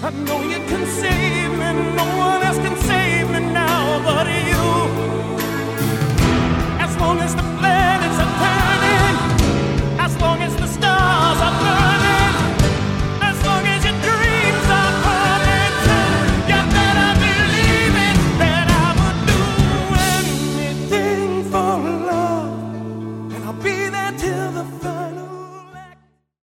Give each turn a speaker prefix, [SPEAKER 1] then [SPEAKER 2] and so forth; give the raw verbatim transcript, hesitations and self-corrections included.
[SPEAKER 1] I know you can save me, no one else can